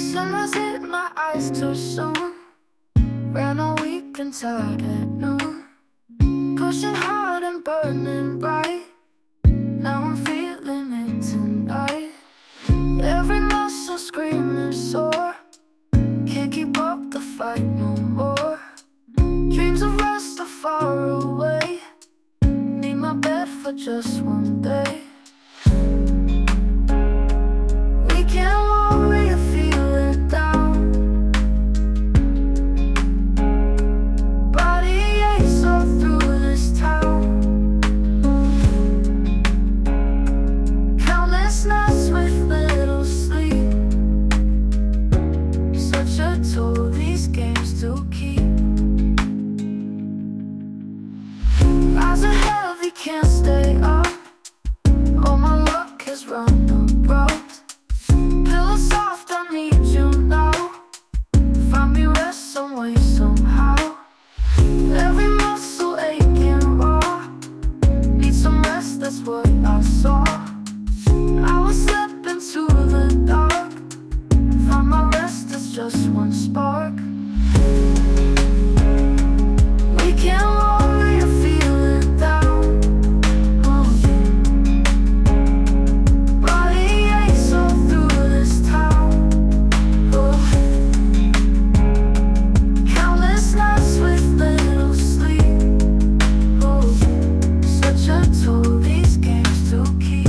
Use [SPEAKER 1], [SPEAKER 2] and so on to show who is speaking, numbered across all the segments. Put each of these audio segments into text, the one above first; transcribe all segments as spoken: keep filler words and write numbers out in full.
[SPEAKER 1] Sunrise hit my eyes too soon. Ran all week and tired at noon. Pushing hard and burning bright. Now I'm feeling it tonight. Every muscle screaming sore. Can't keep up the fight no more. Dreams of rest are far away. Need my bed for just one day. We can't worry or feel it down. Body aches all through this town. Countless nights with little sleep. Such a toll these games do keep. Rising heavy, can't stay up. All my luck has run abrupt. Pillow soft, I need you now. Find me rest some way, somehow. Every muscle aching raw. Need some rest, that's what I saw. I was slipping to the dark. Find my rest, it's just one spark. We can't worry or feel it down. Oh. Body aches all through this town. Oh. Countless nights with little sleep. Oh. Such a toll these games do keep.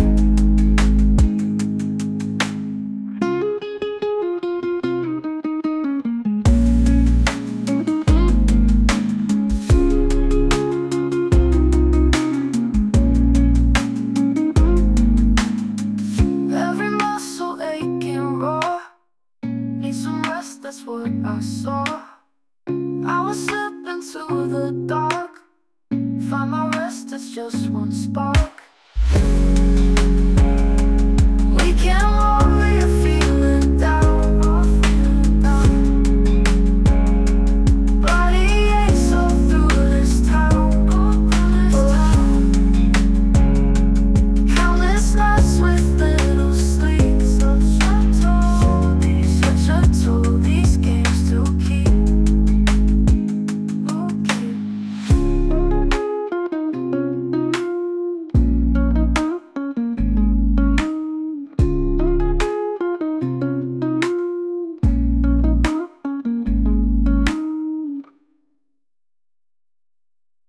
[SPEAKER 1] Every muscle aching raw. Need some rest, that's what I saw. I was slipping to the dark. Find my rest, it's just one spark.